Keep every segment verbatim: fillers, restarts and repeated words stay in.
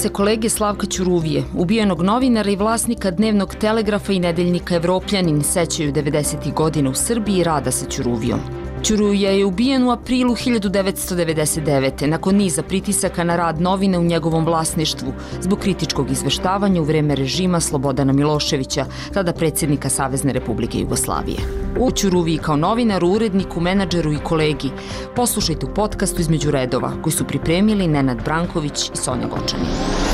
se kolege Slavka Ćuruvije, ubijenog novinara i vlasnika dnevnog Telegrafa i nedeljnika Evropljanin, sećaju devedesetih godina u Srbiji i rada sa Ćuruvijom. Ćuruvija je ubijen u aprilu hiljadu devetsto devedeset devete. nakon niza pritisaka na rad novine u njegovom vlasništvu zbog kritičkog izveštavanja u vreme režima Slobodana Miloševića, tada predsjednika Savezne Republike Jugoslavije. U Ćuruviji kao novinaru, uredniku, menadžeru i kolegi poslušajte u podcastu Između redova, koji su pripremili Nenad Branković i Sonja Gočanin.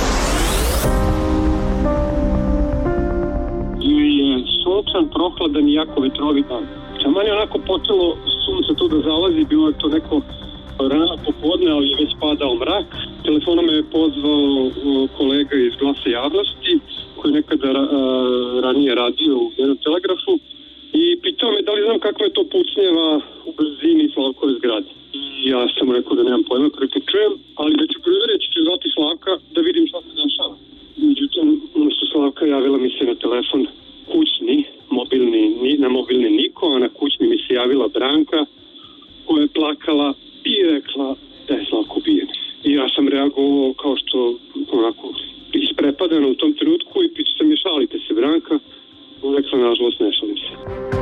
Je sunčan, prohladan i jako vetrovit dan. Taman je onako počelo sunce tu da zalazi, bilo je to neko rano popodne, ali je već padao mrak. Telefonom me je pozvao kolega iz Glasa javnosti, koji je nekada ra, ranije radio u jednom Telegrafu, i pitao me da li znam kakva je to pucnjeva u blizini Slavkove zgrade. I ja sam rekao da nemam pojma, kako čujem, ali da ću provjeriti, ću zvati Slavka da vidim šta se dešava. Međutim, umjesto Slavka javila mi se na telefon kućni, mobilni, na mobilni niko, a na kućni mi se javila Branka, koja je plakala i rekla da je Slavko ubijen. I ja sam reagovao kao što onako isprepadano u tom trenutku i pitao sam je, šalite se Branka? Rekla, nažalost, ne šalim se.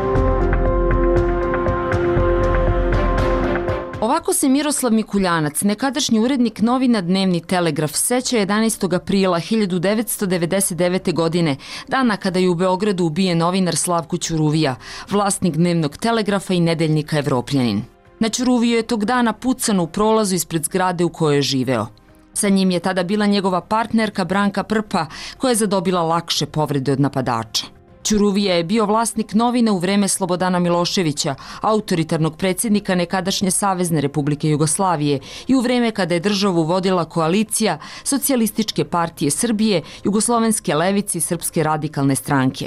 Ovako se Miroslav Mikuljanac, nekadašnji urednik novina Dnevni Telegraf, seća jedanaestog aprila hiljadu devetsto devedeset devete. godine, dana kada je u Beogradu ubijen novinar Slavko Ćuruvija, vlasnik Dnevnog Telegrafa i nedeljnika Evropljanin. Na Ćuruviju je tog dana pucano u prolazu ispred zgrade u kojoj je živeo. Sa njim je tada bila njegova partnerka Branka Prpa, koja je zadobila lakše povrede od napadača. Ćuruvija je bio vlasnik novina u vreme Slobodana Miloševića, autoritarnog predsjednika nekadašnje Savezne Republike Jugoslavije, i u vreme kada je državu vodila koalicija Socijalističke partije Srbije, Jugoslovenske levice i Srpske radikalne stranke.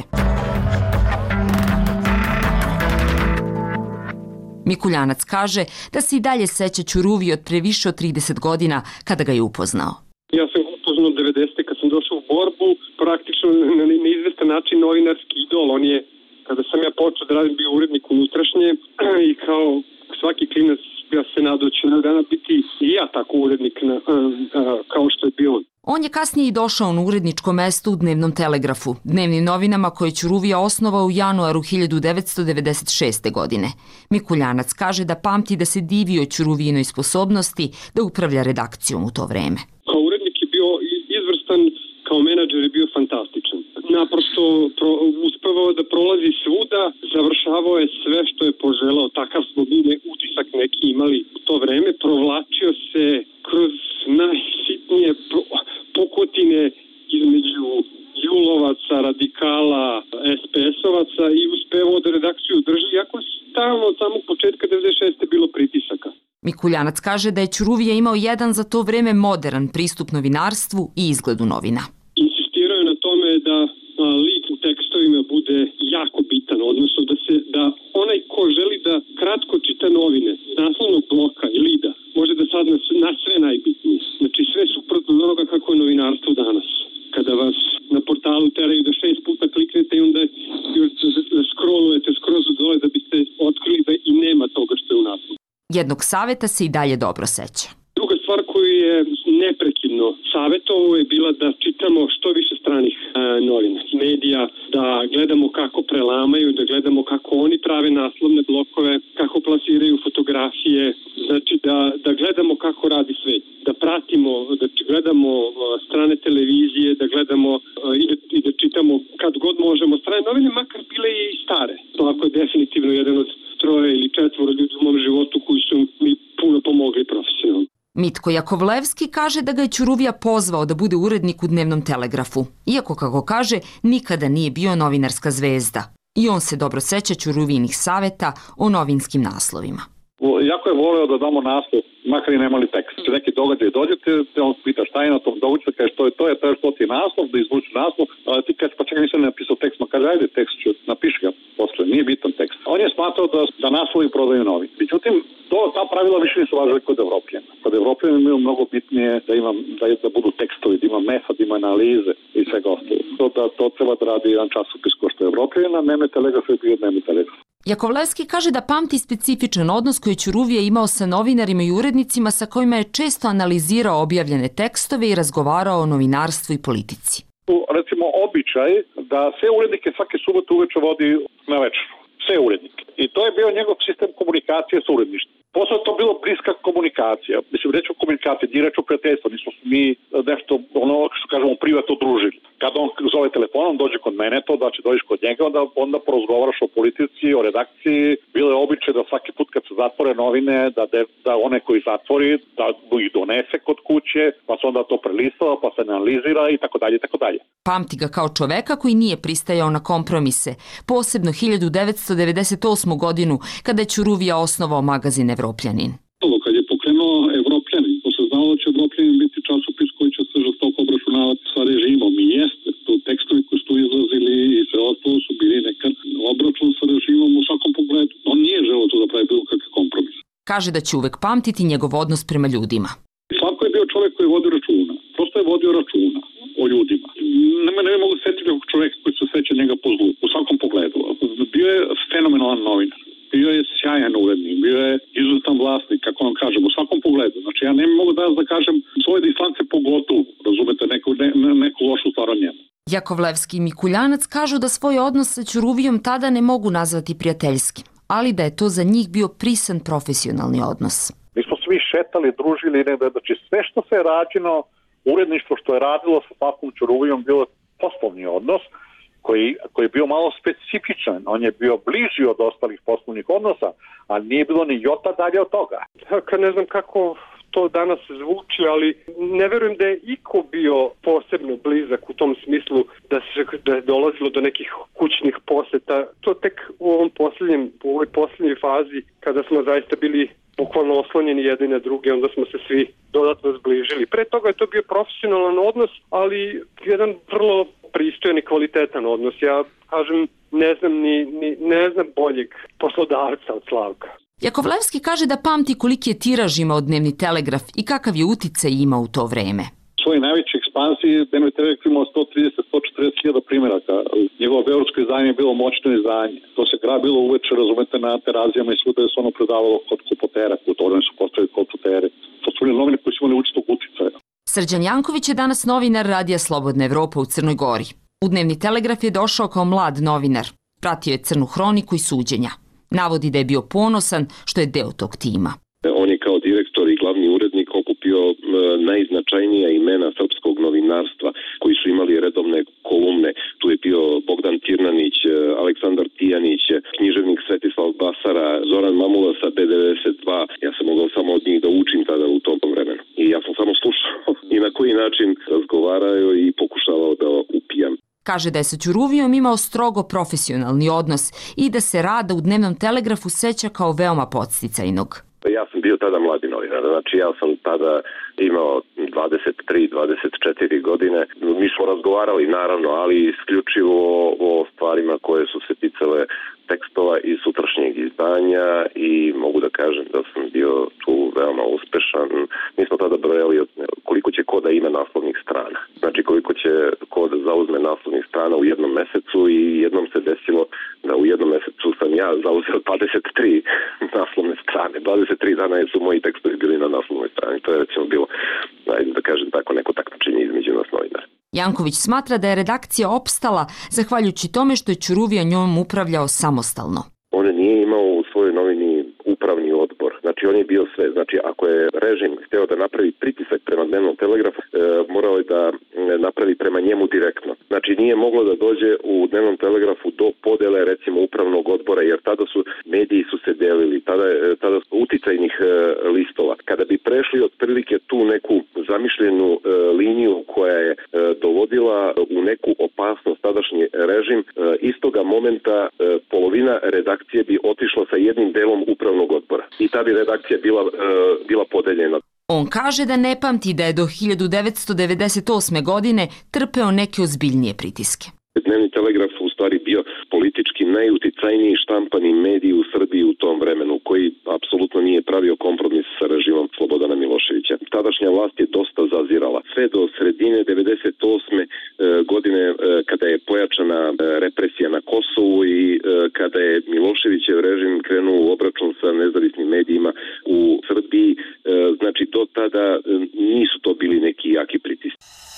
Mikuljanac kaže da se i dalje seća Ćuruvije od pre više od trideset godina kada ga je upoznao. Ja sam upoznao devedesete kad sam došao u borbu, praktično na neizvestan način novinarski idol. On je, kada sam ja počeo da radim, bio urednik unutrašnje i kao svaki klinac ja se nadao ću jednog dana biti i ja tako urednik na, a, a, kao što je bio on. On je kasnije i došao na uredničko mesto u Dnevnom Telegrafu, dnevnim novinama koje je Ćuruvija osnovao u januaru hiljadu devetsto devedeset šeste. godine. Mikuljanac kaže da pamti da se divio Ćuruvijinoj sposobnosti da upravlja redakcijom u to vreme. Kao urednik je bio izvrstan, kao menadžer je bio fantastičan. Naprosto pro, uspevao da prolazi svuda, završavao je sve što je poželao, takav smo bili utisak neki imali u to vreme, provlačio se kroz najsitnije pukotine između julovaca, radikala, es pe es-ovaca i uspevao da redakciju drži, iako stalno od samog početka devedeset šeste. bilo pritisaka. Mikuljanac kaže da je Ćuruvija imao jedan za to vreme modern pristup novinarstvu i izgledu novina. Insistirao je na tome da lik u tekstovima bude jako bitan, odnosno da se da onaj ko želi da kratko čita novine s naslovnog bloka i lida može da sad na sve najbitnije. Znači sve suprotno od onoga kako je novinarstvo danas. Kada vas na portalu teraju da šest puta kliknete i onda još da scrollujete skroz u dole da biste otkrili da i nema toga što je u naslovu. Jednog saveta se i dalje dobro seća. Druga stvar koju je neprekidno savjetovao je bila da čitamo što više stranih e, novina, medija, da gledamo kako prelamaju, da gledamo kako oni prave naslovne blokove, kako plasiraju fotografije, znači da, da gledamo kako radi svet, da pratimo, da gledamo e, strane televizije, da gledamo e, i, da, i da čitamo kad god možemo strane novine, makar bile i stare. To ako je definitivno jedan od troje ili četvoro ljudi u mom životu koji su mi puno pomogli profesionalno. Mitko Jakovlevski kaže da ga je Ćuruvija pozvao da bude urednik u Dnevnom Telegrafu, iako, kako kaže, nikada nije bio novinarska zvezda. I on se dobro seća Ćuruvijinih saveta o novinskim naslovima. Jako je voleo da damo naslov, makar i nemali tekst. Če neki događaj dođete, on pita šta je na tom događaju, kaže što je to, je to je što ti je naslov, da izvuči naslov, a ti kaže pa čekaj nisam napisao tekst, ma kaže ajde tekst ću, napiši ga posle, nije bitan tekst. On je smatrao da, da naslovi prodaju novi. Međutim, to, ta pravila više nisu važili kod Evropljana. Kod Evropljana imaju mnogo bitnije da, imam, da, da budu tekstovi, da ima metod, da ima analize i svega ostalo. To, da, to treba da radi jedan časopis ko što je Evropljana, Dnevni Telegraf je bio Dnevni Telegraf. Jakovlevski kaže da pamti specifičan odnos koji Ćuruvija imao sa novinarima i urednicima sa kojima je često analizirao objavljene tekstove i razgovarao o novinarstvu i politici. Recimo običaj da sve urednike svake subote uveče vodi na večeru. Sve urednike. I to je bio njegov sistem komunikacije sa uredništvom. Posle to bilo bliska komunikacija. Mislim, reč o komunikaciji, nije reč o prijateljstvu. Nismo mi nešto, ono što kažemo, privatno družili. Kada on zove telefonom, dođe kod mene to, da će dođeš kod njega, onda, onda porozgovaraš o politici, o redakciji. Bilo je običaj da svaki put kad se zatvore novine, da, de, da one koji zatvori, da ih donese kod kuće, pa se onda to prelistava, pa se analizira i tako dalje i tako dalje. Pamti ga kao čoveka koji nije pristajao na kompromise, posebno hiljadu devetsto devedeset osmu godinu, kada je Ćuruvija osnovao magazin Evropljanin. Kad je pokrenuo Evropljanin, to se znalo da će Evropljanin biti časopis koji će se žestoko obračunavati sa režimom i jeste. To tekstovi koji su tu izlazili i sve ostalo su bili nekad obračun sa režimom u svakom pogledu. On nije želeo to da pravi bilo kakve kompromis. Kaže da će uvek pamtiti njegov odnos prema ljudima. Svako je bio čovjek koji je vodio računa. Prosto je vodio računa o ljudima. Ne, ne mogu setiti nekog čovjeka koji se seća njega po zlu, u svakom pogledu. Bio je fenomenalan novinar. Bio je sjajan urednik, bio je izuzetan vlasnik, kako vam kažem, u svakom pogledu. Znači, ja ne mogu danas da kažem svoje distance pogotovo, razumete, neku, ne, neku lošu stvar o njemu. Jakovlevski i Mikuljanac kažu da svoj odnos sa Ćuruvijom tada ne mogu nazvati prijateljskim, ali da je to za njih bio prisan profesionalni odnos. Mi smo svi šetali, družili, znači sve što se je rađeno, uredništvo što je radilo sa Pavkom Ćuruvijom bilo poslovni odnos, Koji, koji je bio malo specifičan. On je bio bliži od ostalih poslovnih odnosa, ali nije bilo ni jota dalje od toga. Kad ne znam kako to danas zvuči, ali ne verujem da je iko bio posebno blizak u tom smislu da se da je dolazilo do nekih kućnih poseta. To tek u ovom posljednjem, u ovoj posljednjoj fazi kada smo zaista bili bukvalno oslonjeni jedni na druge, onda smo se svi dodatno zbližili. Pre toga je to bio profesionalan odnos, ali jedan vrlo pristojan i kvalitetan odnos. Ja kažem, ne znam ni, ni ne znam boljeg poslodavca od Slavka. Jakovlevski kaže da pamti koliki je tiraž imao Dnevni telegraf i kakav je uticaj imao u to vreme. U svojoj najvećoj ekspansiji Dnevni telegraf imao sto trideset do sto četrdeset hiljada primjeraka. Njegovo beogradsko izdanje je bilo moćno izdanje. To se grabilo uveče, razumete, na terazijama i svuda je se ono predavalo kod kopotera. U to vreme su postavili kopotere. To su bili novine koji su imali učitog uticaja. Srđan Janković je danas novinar Radija Slobodna Evropa u Crnoj Gori. U Dnevni telegraf je došao kao mlad novinar. Pratio je crnu hroniku i suđenja. Navodi da je bio ponosan što je deo tog tima. On je kao direktor i glavni urednik okupio najznačajnija imena srpskog novinarstva koji su imali redovne kolumne. Tu je bio Bogdan Tirnanić, Aleksandar Tijanić, književnik Svetislav Basara, Zoran Mamula sa B devedeset dva. Ja sam mogao samo od njih da učim tada u tom vremenu. I ja sam samo slušao i na koji način razgovaraju i pokušavao da upijam. Kaže da je sa Ćuruvijom imao strogo profesionalni odnos i da se rada u Dnevnom telegrafu seća kao veoma podsticajnog. Ja sam bio tada mladi novinar, znači ja sam tada imao dvadeset tri dvadeset četiri godine. Mi smo razgovarali naravno, ali isključivo o stvarima koje su se ticale tekstova iz sutrašnjeg izdanja i mogu da kažem da sam bio tu veoma uspešan. Mi smo tada brojali koliko će koda ima naslovnih strana. Znači koliko će koda zauzme naslovnih strana u jednom mesecu i jednom se desilo da u jednom mesecu sam ja zauzeo dvadeset tri naslovne strane. dvadeset tri dana su moji tekstovi bili na naslovnoj strani. To je recimo bilo, ajde da kažem tako, neko takmičenje između nas novinara. Janković smatra da je redakcija opstala zahvaljujući tome što je Ćuruvija njom upravljao samostalno. On nije imao u svojoj novini upravni odbor. Znači on je bio sve. Znači ako je režim hteo da napravi pritisak prema Dnevnom telegrafu, e, morao je da napravi prema njemu direktno. Znači nije moglo da dođe u Dnevnom telegrafu do podele recimo upravnog odbora, jer tada su mediji su se delili, tada, tada su uticajnih e, listova. Kada bi prešli otprilike tu neku zamišljenu e, liniju koja je e, dovodila u neku opasnost tadašnji režim, e, istoga momenta e, polovina redakcije bi otišla sa jednim delom upravnog odbora. I ta bi redakcija bila, e, bila podeljena. On kaže da ne pamti da je do hiljadu devetsto devedeset osme godine trpeo neke ozbiljnije pritiske. Dnevni telegraf u stvari bio politički najuticajniji štampani medij u Srbiji u tom vremenu, koji apsolutno nije pravio kompromis sa režimom Slobodana Miloševića. Tadašnja vlast je dosta zazirala. Sve do sredine devedeset osme godine kada je pojačana represija situacija na Kosovu i e, kada je Miloševićev režim krenuo u obračun sa nezavisnim medijima u Srbiji, e, znači do tada e, nisu to bili neki jaki pritisci.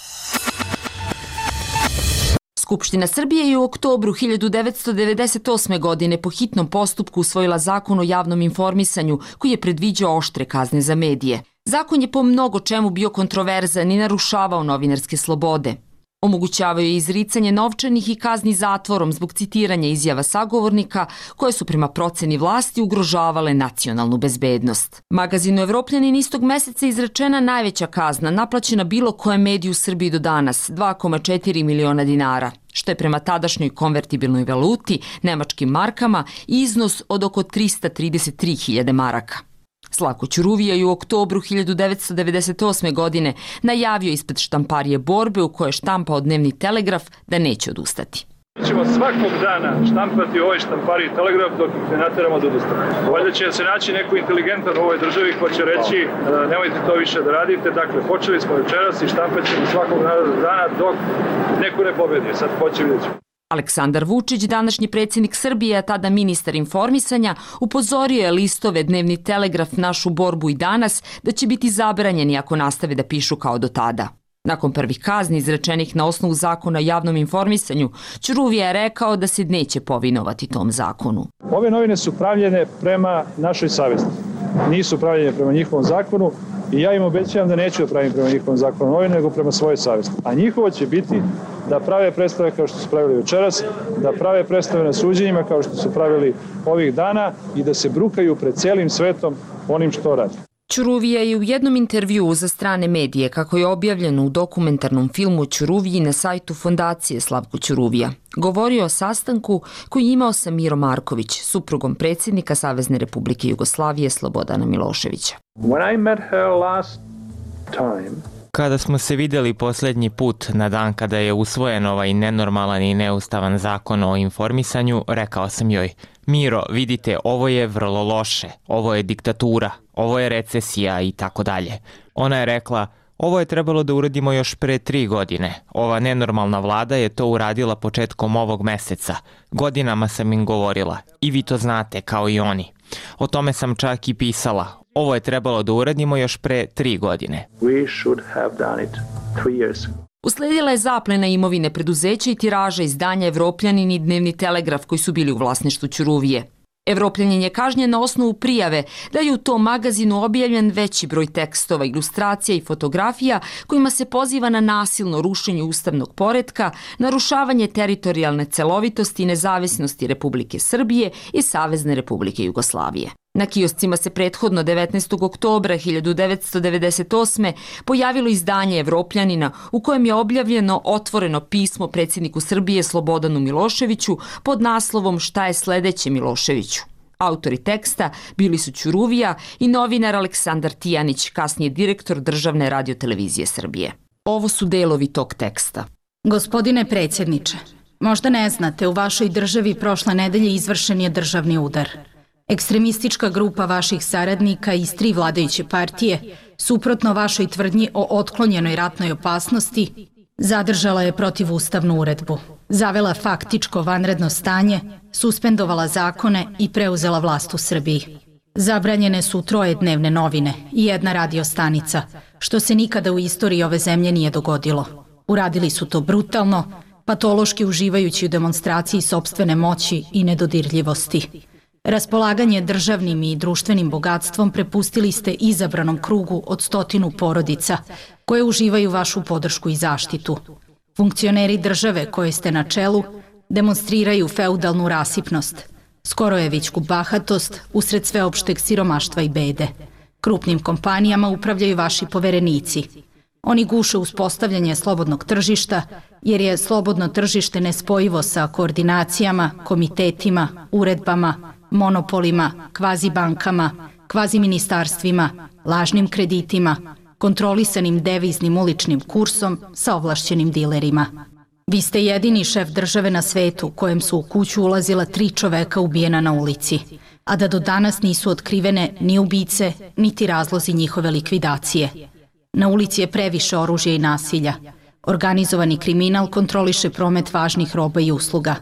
Skupština Srbije je u oktobru hiljadu devetsto devedeset osme. godine po hitnom postupku usvojila zakon o javnom informisanju koji je predviđao oštre kazne za medije. Zakon je po mnogo čemu bio kontroverzan i narušavao novinarske slobode. Omogućavaju je izricanje novčanih i kazni zatvorom zbog citiranja izjava sagovornika koje su prema proceni vlasti ugrožavale nacionalnu bezbednost. Magazinu Evropljanin istog meseca izrečena najveća kazna naplaćena bilo kojem mediju u Srbiji do danas, dva zarez četiri miliona dinara, što je prema tadašnjoj konvertibilnoj valuti, nemačkim markama, iznos od oko trista trideset tri hiljade maraka. Slavko Ćuruvija je u oktobru hiljadu devetsto devedeset osme. godine najavio ispred štamparije borbe u kojoj je štampao Dnevni Telegraf da neće odustati. Ćemo svakog dana štampati ovaj štampariji Telegraf dok ih ne nateramo da odustane. Valjda će se naći neko inteligentan u ovoj državi ko će reći nemojte to više da radite. Dakle, počeli smo večeras i štampat ćemo svakog dana dok neko ne pobedi. Sad hoće vidjeti. Aleksandar Vučić, današnji predsjednik Srbije, a tada ministar informisanja, upozorio je listove Dnevni Telegraf, Našu borbu i Danas da će biti zabranjeni ako nastave da pišu kao do tada. Nakon prvih kazni izrečenih na osnovu zakona o javnom informisanju, Ćuruvija je rekao da se neće povinovati tom zakonu. Ove novine su pravljene prema našoj savesti. Nisu pravljene prema njihovom zakonu i ja im obećavam da neću da pravim prema njihovom zakonu novine, nego prema svojoj savesti. A njihovo će biti da prave predstave kao što su pravili večeras, da prave predstave na suđenjima kao što su pravili ovih dana i da se brukaju pred celim svetom onim što radi. Ćuruvija je u jednom intervjuu za strane medije, kako je objavljeno u dokumentarnom filmu Ćuruviji na sajtu Fondacije Slavko Ćuruvija, govorio o sastanku koji je imao sa Miro Marković, suprugom predsjednika Savezne Republike Jugoslavije Slobodana Miloševića. When I met her last time, Kada smo se videli posljednji put na dan kada je usvojen ovaj nenormalan i neustavan zakon o informisanju, rekao sam joj: Miro, vidite, ovo je vrlo loše, ovo je diktatura, ovo je recesija i tako dalje. Ona je rekla: ovo je trebalo da uradimo još pre tri godine. Ova nenormalna vlada je to uradila početkom ovog meseca. Godinama sam im govorila i vi to znate kao i oni. O tome sam čak i pisala. Ovo je trebalo da uradimo još pre tri godine. we should have done it three years ago. Usledila je zaplena imovine preduzeća i tiraža izdanja Evropljanin i Dnevni Telegraf koji su bili u vlasništvu Ćuruvije. Evropljanin je kažnjen na osnovu prijave da je u tom magazinu objavljen veći broj tekstova, ilustracija i fotografija kojima se poziva na nasilno rušenje ustavnog poretka, narušavanje teritorijalne celovitosti i nezavisnosti Republike Srbije i Savezne Republike Jugoslavije. Na kioscima se prethodno devetnaestog oktobra hiljadu devetsto devedeset osme. pojavilo izdanje Evropljanina u kojem je objavljeno otvoreno pismo predsjedniku Srbije Slobodanu Miloševiću pod naslovom Šta je sledeće Miloševiću. Autori teksta bili su Ćuruvija i novinar Aleksandar Tijanić, kasnije direktor Državne radiotelevizije Srbije. Ovo su delovi tog teksta. Gospodine predsjedniče, možda ne znate, u vašoj državi prošle nedelje izvršen je državni udar. Ekstremistička grupa vaših saradnika iz tri vladajuće partije, suprotno vašoj tvrdnji o otklonjenoj ratnoj opasnosti, zadržala je protivustavnu uredbu, zavela faktičko vanredno stanje, suspendovala zakone i preuzela vlast u Srbiji. Zabranjene su troje dnevne novine i jedna radio stanica, što se nikada u istoriji ove zemlje nije dogodilo. Uradili su to brutalno, patološki uživajući u demonstraciji sopstvene moći i nedodirljivosti. Raspolaganje državnim i društvenim bogatstvom prepustili ste izabranom krugu od stotinu porodica koje uživaju vašu podršku i zaštitu. Funkcioneri države koje ste na čelu demonstriraju feudalnu rasipnost, skorojevićku bahatost usred sveopšteg siromaštva i bede. Krupnim kompanijama upravljaju vaši poverenici. Oni guše uspostavljanje slobodnog tržišta, jer je slobodno tržište nespojivo sa koordinacijama, komitetima, uredbama, monopolima, kvazibankama, kvaziministarstvima, lažnim kreditima, kontrolisanim deviznim uličnim kursom sa ovlašćenim dilerima. Vi ste jedini šef države na svetu kojem su u kuću ulazila tri čoveka ubijena na ulici, a da do danas nisu otkrivene ni ubice, niti razlozi njihove likvidacije. Na ulici je previše oružja i nasilja. Organizovani kriminal kontroliše promet važnih roba i usluga.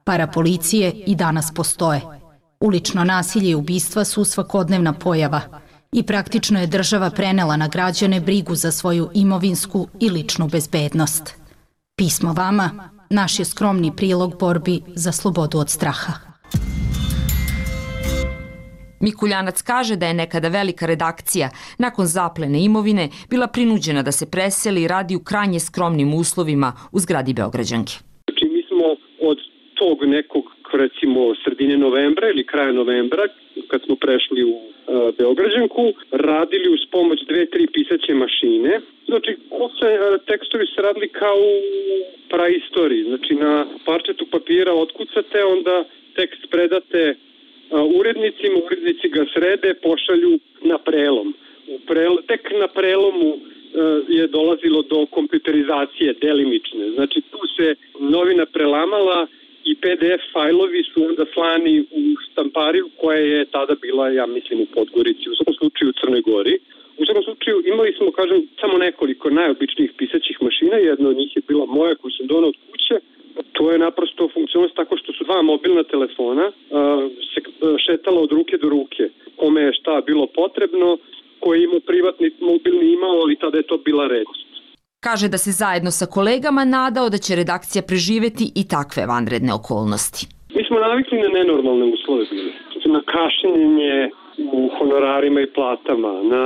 Parapolicije i danas postoje. Ulično nasilje i ubistva su svakodnevna pojava i praktično je država prenela na građane brigu za svoju imovinsku i ličnu bezbednost. Pismo vama, naš je skromni prilog borbi za slobodu od straha. Mikuljanac kaže da je nekada velika redakcija nakon zaplene imovine bila prinuđena da se preseli i radi u krajnje skromnim uslovima u zgradi Beograđanke. Znači mi smo od tog nekog, recimo sredine novembra ili kraja novembra, kad smo prešli u uh, Beograđanku, radili uz pomoć dve, tri pisaće mašine. Znači, se, uh, tekstovi se radili kao u praistoriji. Znači, na parčetu papira otkucate, onda tekst predate urednicima, urednici ga srede, pošalju na prelom. U prel, tek na prelomu uh, je dolazilo do kompjuterizacije delimične. Znači tu se novina prelamala i P D F fajlovi su onda slani u štampariju koja je tada bila, ja mislim, u Podgorici, u svakom slučaju u Crnoj Gori. U svakom slučaju imali smo, kažem, samo nekoliko najobičnijih pisaćih mašina, jedna od njih je bila moja koju sam donao od kuće. To je naprosto funkcionalnost tako što su dva mobilna telefona uh, se šetala od ruke do ruke. Kome je šta bilo potrebno, koji je imao privatni mobilni imao, ali tada je to bila redkost. Kaže da se zajedno sa kolegama nadao da će redakcija preživeti i takve vanredne okolnosti. Mi smo navikli na nenormalne uslove bili. Na kašnjenje u honorarima i platama, na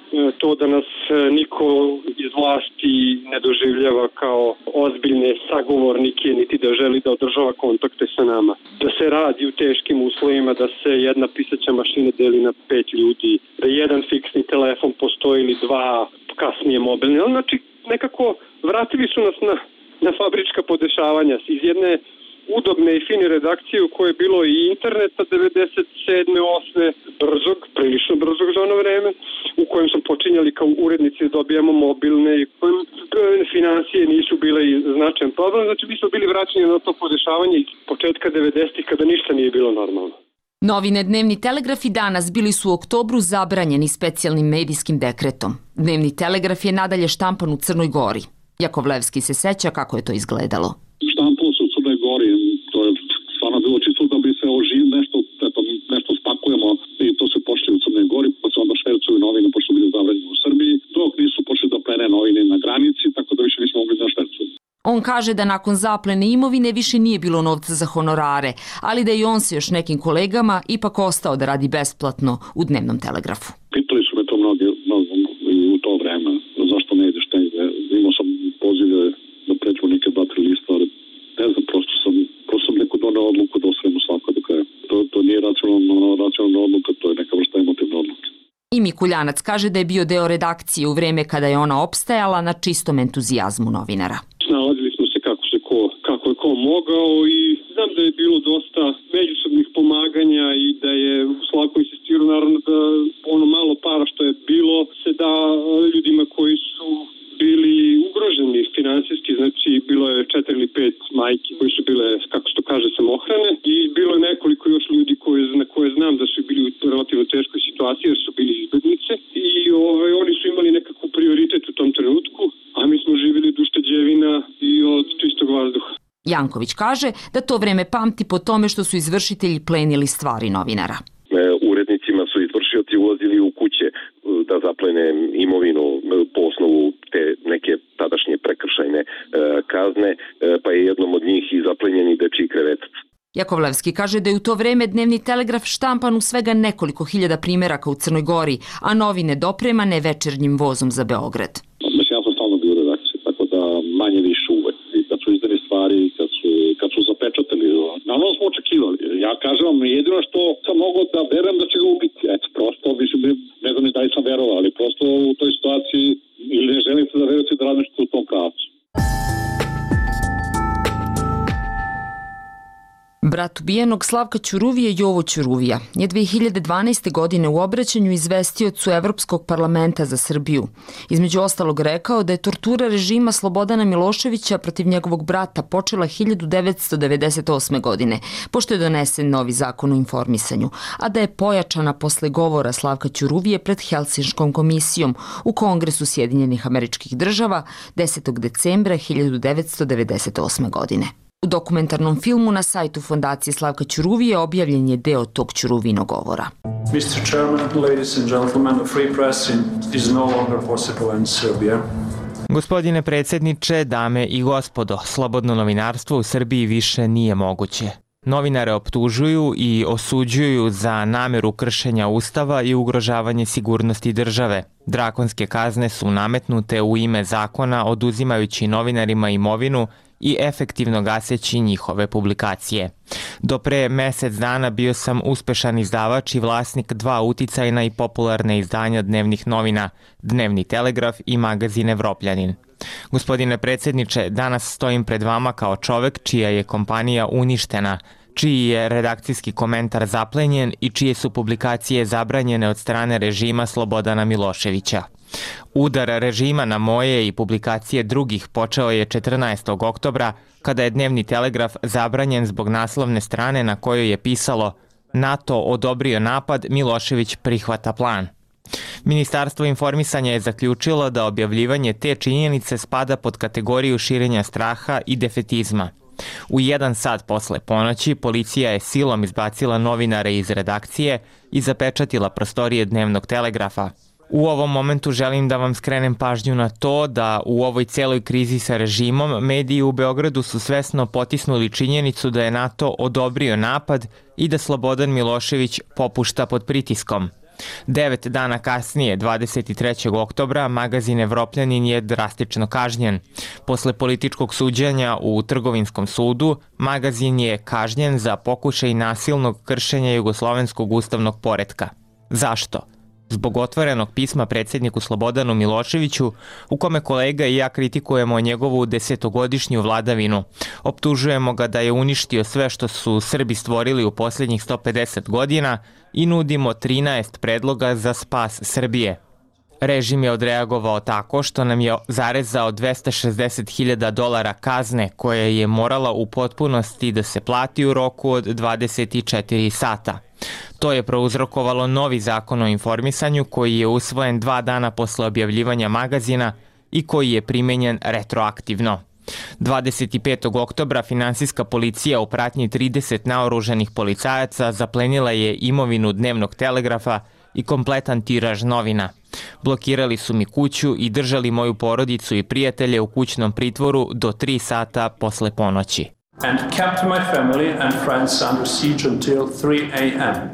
to da nas niko iz vlasti ne doživljava kao ozbiljne sagovornike, niti da želi da održava kontakte sa nama. Da se radi u teškim uslovima, da se jedna pisaća mašina deli na pet ljudi, da jedan fiksni telefon postoji ili dva kasnije mobilne. Znači, nekako vratili su nas na, na fabrička podešavanja iz jedne udobne i fine redakcije u kojoj je bilo i interneta devedeset sedme osme brzog, prilično brzog za ono vreme, u kojem smo počinjali kao urednici da dobijamo mobilne i kojem financije nisu bile značajan problem. Znači mi smo bili vraćeni na to podešavanje iz početka devedesetih kada ništa nije bilo normalno. Novine Dnevni telegraf i Danas bili su u oktobru zabranjeni specijalnim medijskim dekretom. Dnevni telegraf je nadalje štampan u Crnoj Gori. Jakovlevski se seća kako je to izgledalo. Štampalo se u Crnoj Gori, to je stvarno bilo čisto da bi se oživ nešto, eto, nešto spakujemo i to se počeli u Crnoj Gori, pa se onda švercuju novine, pošto bili zabranjeni u Srbiji, dok nisu počeli da plene novine na granici, tako da više nismo mogli da švercuju. On kaže da nakon zaplene imovine više nije bilo novca za honorare, ali da i on se još nekim kolegama ipak ostao da radi besplatno u Dnevnom telegrafu. Pitali su me to mnogi, mnogi i u to vreme, zašto ne ideš negde, imao sam pozive da pređu neke dva, tri lista, ali ne znam, prosto sam, prosto sam neko doneo odluku da osvojimo svako do kraja. To, to nije racionalna, racionalna odluka, to je neka vrsta emotivna odluka. I Mikuljanac kaže da je bio deo redakcije u vreme kada je ona opstajala na čistom entuzijazmu novinara. Snalazili smo se kako se ko, kako je ko mogao i znam da je bilo dosta međusobnih pomaganja i da je Slavko insistirao naravno da ono malo para što je bilo se da ljudima koji su bili ugroženi finansijski, znači bilo je četiri ili pet majki koji su bile, kako se to kaže, samohrane i bilo je nekoliko još ljudi koji, na koje znam da su bili u relativno teškoj situaciji jer su bili izbjeglice i ovaj, oni su imali nekakav prioritet u tom trenutku, a mi smo živjeli od ušteđevina i od čistog vazduha. Janković kaže da to vreme pamti po tome što su izvršitelji plenili stvari novinara. Urednicima su izvršioci ulazili u kuće da zaplene imovinu po osnovu te neke tadašnje prekršajne kazne, pa je jednom od njih i zaplenjeni dečiji krevetac. Jakovlevski kaže da je u to vreme Dnevni telegraf štampan u svega nekoliko hiljada primjeraka u Crnoj Gori, a novine dopremane večernjim vozom za Beograd. Mislim, ja sam stalno bio u redakciji, tako da manje više uvek. I kad su izdali stvari, kad su, kad su zapečatili, naravno smo očekivali. Ja kažem vam, jedino što sam mogao da verujem da će ga ubiti. Eto, prosto, mislim, ne znam da li sam verovao, ali prosto u toj situaciji ili ne želite da verujete da radite u tom pravcu. Brat ubijenog Slavka Ćuruvije, Jovo Ćuruvija, je dve hiljade dvanaeste. godine u obraćanju izvestiocu Evropskog parlamenta za Srbiju. Između ostalog rekao da je tortura režima Slobodana Miloševića protiv njegovog brata počela hiljadu devetsto devedeset osme. godine, pošto je donesen novi zakon o informisanju, a da je pojačana posle govora Slavka Ćuruvije pred Helsinškom komisijom u Kongresu Sjedinjenih Američkih Država desetog decembra hiljadu devetsto devedeset osme. godine. U dokumentarnom filmu na sajtu Fondacije Slavka Ćuruvije objavljen je deo tog Ćuruvinog govora. mister Chairman, ladies and gentlemen, the free press is no longer possible in Serbia. Gospodine predsjedniče, dame i gospodo, slobodno novinarstvo u Srbiji više nije moguće. Novinare optužuju i osuđuju za nameru kršenja Ustava i ugrožavanje sigurnosti države. Drakonske kazne su nametnute u ime zakona, oduzimajući novinarima imovinu i efektivno gaseći njihove publikacije. Do pre mesec dana bio sam uspešan izdavač i vlasnik dva uticajna i popularne izdanja dnevnih novina, Dnevni Telegraf i magazin Evropljanin. Gospodine predsjedniče, danas stojim pred vama kao čovek čija je kompanija uništena, čiji je redakcijski komentar zaplenjen i čije su publikacije zabranjene od strane režima Slobodana Miloševića. Udar režima na moje i publikacije drugih počeo je četrnaestog oktobra, kada je Dnevni Telegraf zabranjen zbog naslovne strane na kojoj je pisalo NATO odobrio napad, Milošević prihvata plan. Ministarstvo informisanja je zaključilo da objavljivanje te činjenice spada pod kategoriju širenja straha i defetizma. U jedan sat posle ponoći policija je silom izbacila novinare iz redakcije i zapečatila prostorije Dnevnog Telegrafa. U ovom momentu želim da vam skrenem pažnju na to da u ovoj celoj krizi sa režimom mediji u Beogradu su svesno potisnuli činjenicu da je NATO odobrio napad i da Slobodan Milošević popušta pod pritiskom. Devet dana kasnije, dvadeset trećeg oktobra, magazin Evropljanin je drastično kažnjen. Posle političkog suđenja u Trgovinskom sudu, magazin je kažnjen za pokušaj nasilnog kršenja jugoslovenskog ustavnog poretka. Zašto? Zbog otvorenog pisma predsjedniku Slobodanu Miloševiću, u kome kolega i ja kritikujemo njegovu desetogodišnju vladavinu. Optužujemo ga da je uništio sve što su Srbi stvorili u posljednjih sto pedeset godina i nudimo trinaest predloga za spas Srbije. Režim je odreagovao tako što nam je zarezao dvesta šezdeset hiljada dolara kazne koje je morala u potpunosti da se plati u roku od dvadeset četiri sata. To je prouzrokovalo novi zakon o informisanju koji je usvojen dva dana posle objavljivanja magazina i koji je primenjen retroaktivno. dvadeset petog oktobra finansijska policija u pratnji trideset naoružanih policajaca zaplenila je imovinu Dnevnog Telegrafa i kompletan tiraž novina. Blokirali su mi kuću i držali moju porodicu i prijatelje u kućnom pritvoru do tri sata posle ponoći. And kept my family and friends under siege until three a m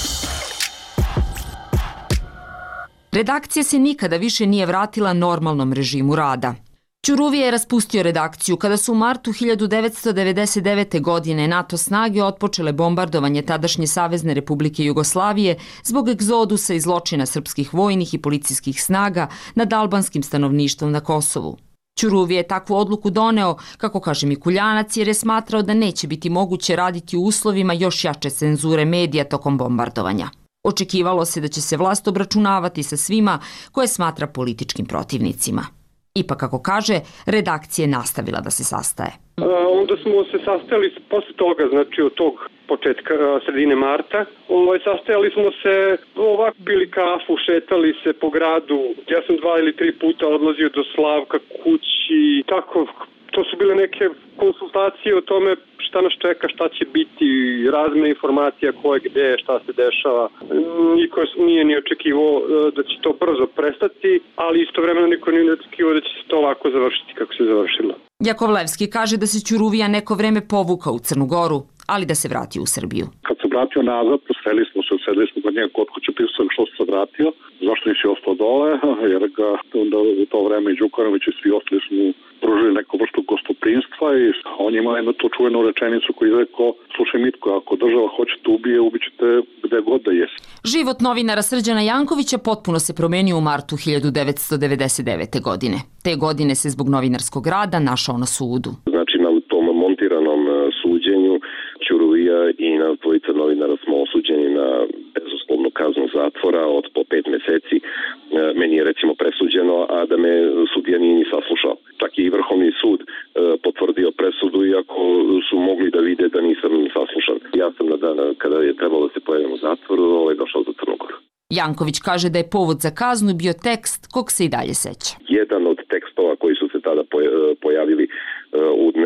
Redakcija se nikada više nije vratila normalnom režimu rada. Ćuruvije je raspustio redakciju kada su u martu hiljadu devetsto devedeset devete. godine NATO snage otpočele bombardovanje tadašnje Savezne Republike Jugoslavije zbog egzodusa i zločina srpskih vojnih i policijskih snaga nad albanskim stanovništvom na Kosovu. Ćuruvije je takvu odluku doneo, kako kaže Mikuljanac, jer je smatrao da neće biti moguće raditi u uslovima još jače cenzure medija tokom bombardovanja. Očekivalo se da će se vlast obračunavati sa svima koje smatra političkim protivnicima. Ipak, kako kaže, redakcija je nastavila da se sastaje. Onda smo se sastajali posle toga, znači od tog početka, sredine marta. Ovaj, sastajali smo se, ovako pili kafu, šetali se po gradu. Ja sam dva ili tri puta odlazio do Slavka kući. Tako, to su bile neke konsultacije o tome šta nas čeka, šta će biti, razmjena informacija ko je gde, šta se dešava. Niko nije ni očekivao da će to brzo prestati, ali istovremeno niko nije očekivao da će se to ovako završiti kako se završilo. Jakovlevski kaže da se Ćuruvija neko vreme povukao u Crnu Goru, ali da se vratio u Srbiju. Kad se vratio nazad, sreli smo se, sedeli smo kod njega kod kuće, pisao što se vratio, zašto nisi ostao dole, jer ga onda u to vreme i Đukanović i svi ostali smo pružili neku vrstu gostoprinstva i on ima jednu tu čuvenu rečenicu koju je rekao, slušaj Mitko, ako država hoće te ubije, ubićete gde god da jesi. Život novinara Srđana Jankovića potpuno se promenio u martu hiljadu devetsto devedeset devete. godine. Te godine se zbog novinarskog rada našao na sudu. Znači na tom montiranom suđenju Ćuruvija i na dvojica novinara smo osuđeni na bezuslovnu kaznu zatvora od po pet meseci. Meni je recimo presuđeno, a da me sudija nije ni saslušao. Čak i Vrhovni sud potvrdio presudu, iako su mogli da vide da nisam saslušan. Ja sam na dan kada je trebalo da se pojavim u zatvoru, ovaj došao za Crnu Goru. Janković kaže da je povod za kaznu bio tekst kog se i dalje seća. Jedan od tekstova koji su se tada pojavili u dnevnom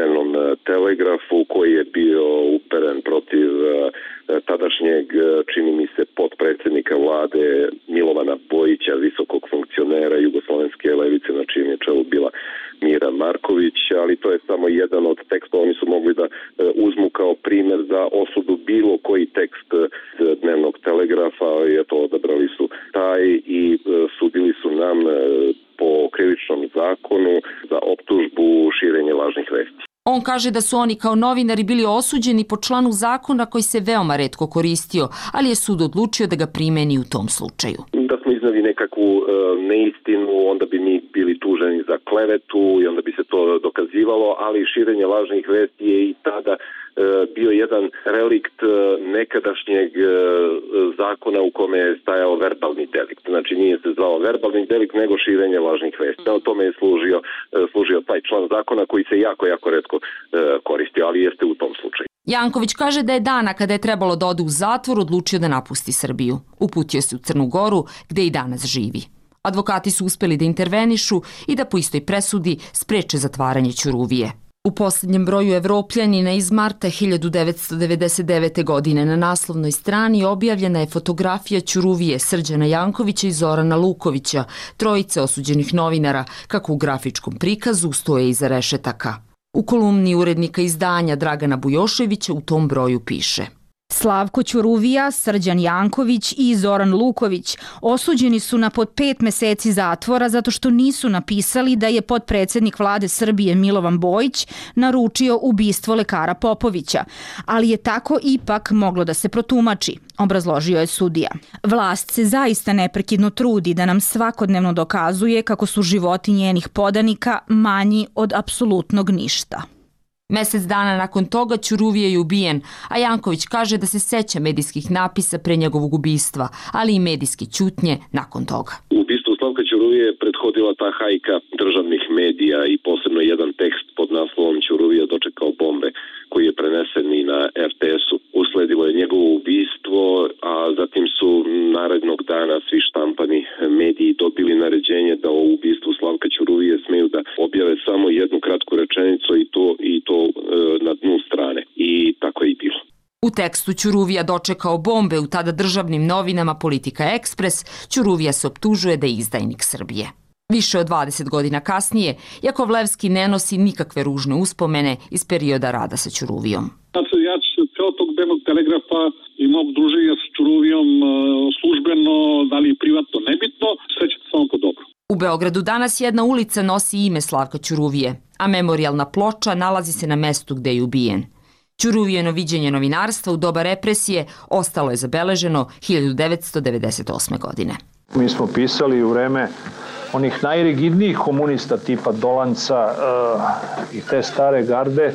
Telegrafu koji je bio uperen protiv tadašnjeg, čini mi se, potpredsjednika vlade Milovana Bojića, visokog funkcionera jugoslovenske levice, na čijem je čelu bila Mira Marković, ali to je samo jedan od tekstova. Oni su mogli da uzmu kao primjer za osudu bilo koji tekst dnevnog Telegrafa i eto, odabrali su taj i sudili su nam po krivičnom zakonu za optužbu širenja lažnih vesti. On kaže da su oni kao novinari bili osuđeni po članu zakona koji se veoma retko koristio, ali je sud odlučio da ga primeni u tom slučaju. Da smo iznali nekakvu e, neistinu, onda bi mi bili tuženi za klevetu i onda bi se to dokazivalo, ali širenje lažnih vesti je i tada e, bio jedan relikt e, nekadašnjeg e, zakona u kome je stajao verbalni delikt. Znači nije se zvao verbalni delikt, nego širenje lažnih vesti. O tome je služio, e, služio taj član zakona koji se jako, jako retko e, koristio, ali jeste u tom slučaju. Janković kaže da je dana kada je trebalo da ode u zatvor odlučio da napusti Srbiju. Uputio se u Crnu Goru, gde i danas živi. Advokati su uspeli da intervenišu i da po istoj presudi spreče zatvaranje Ćuruvije. U posljednjem broju Evropljanina iz marta hiljadu devetsto devedeset devete. godine na naslovnoj strani objavljena je fotografija Ćuruvije, Srđana Jankovića i Zorana Lukovića, trojice osuđenih novinara, kako u grafičkom prikazu stoje iza rešetaka. U kolumni urednika izdanja Dragana Bujoševića u tom broju piše: Slavko Ćuruvija, Srđan Janković i Zoran Luković osuđeni su na pod pet meseci zatvora zato što nisu napisali da je potpredsjednik vlade Srbije Milovan Bojić naručio ubistvo lekara Popovića, ali je tako ipak moglo da se protumači, obrazložio je sudija. Vlast se zaista neprekidno trudi da nam svakodnevno dokazuje kako su životi njenih podanika manji od apsolutnog ništa. Mesec dana nakon toga Ćuruvija je ubijen, a Janković kaže da se seća medijskih napisa pre njegovog ubistva, ali i medijske ćutnje nakon toga. Ubistvu Slavka Ćuruvije je prethodila ta hajka državnih medija i posebno jedan tekst pod naslovom Ćuruvija dočekao bombe, koji je prenesen i na er te esu. Usledilo je njegovo ubistvo, a zatim su narednog dana svi štampani mediji dobili naređenje da o ubistvu Slavka Ćuruvije smeju da objave samo jednu kratku rečenicu i to, i to e, na dnu strane. I tako je i bilo. U tekstu Ćuruvija dočekao bombe u tada državnim novinama Politika Ekspres, Ćuruvija se optužuje da je izdajnik Srbije. Više od dvadeset godina kasnije, Jakovlevski ne nosi nikakve ružne uspomene iz perioda rada sa Ćuruvijom. Znači, ja ću ceo tog dnevnog Telegrafa imao druženja sa Ćuruvijom službeno, da li privatno, nebitno, sve će samo po dobro. U Beogradu danas jedna ulica nosi ime Slavka Ćuruvije, a memorijalna ploča nalazi se na mestu gde je ubijen. Ćuruvijeno viđenje novinarstva u doba represije ostalo je zabeleženo hiljadu devetsto devedeset osme. godine. Mi smo pisali u vreme onih najrigidnijih komunista tipa Dolanca uh, i te stare garde.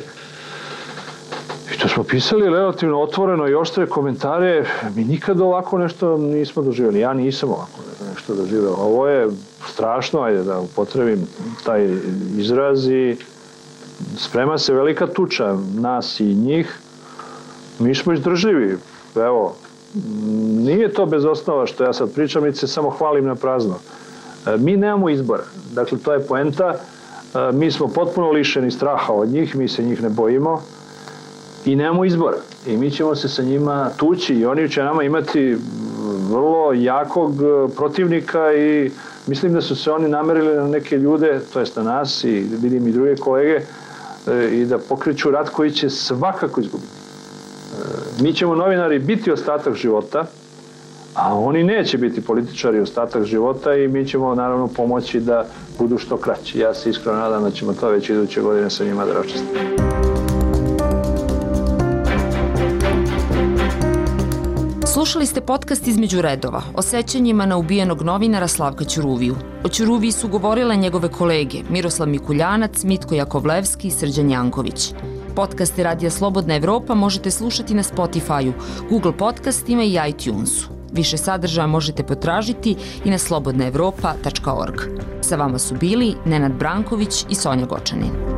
I to smo pisali relativno otvoreno i oštre komentare. Mi nikad ovako nešto nismo doživjeli. Ja nisam ovako nešto doživjela. Ovo je strašno, ajde da upotrebim taj izraz, i sprema se velika tuča nas i njih. Mi smo izdržljivi. Evo, nije to bez osnova što ja sad pričam, i se samo hvalim na prazno. Mi nemamo izbora. Dakle, to je poenta. Mi smo potpuno lišeni straha od njih, mi se njih ne bojimo i nemamo izbora. I mi ćemo se sa njima tući i oni će nama imati vrlo jakog protivnika i mislim da su se oni namerili na neke ljude, to jest na nas i vidim i druge kolege, i da pokreću rat koji će svakako izgubiti. Mi ćemo, novinari, biti ostatak života, a oni neće biti političari ostatak života, i mi ćemo naravno pomoći da budu što kraći. Ja se iskreno nadam da ćemo to već iduće godine sa njima da raščistimo. Slušali ste podcast Između redova o sećanjima na ubijenog novinara Slavka Ćuruviju. O Ćuruviji su govorile njegove kolege Miroslav Mikuljanac, Mitko Jakovlevski i Srđan Janković. Podcaste Radija Slobodna Evropa možete slušati na Spotify-u, Google podcastima i iTunesu. Više sadržaja možete potražiti i na slobodna evropa tačka org. Sa vama su bili Nenad Branković i Sonja Gočanin.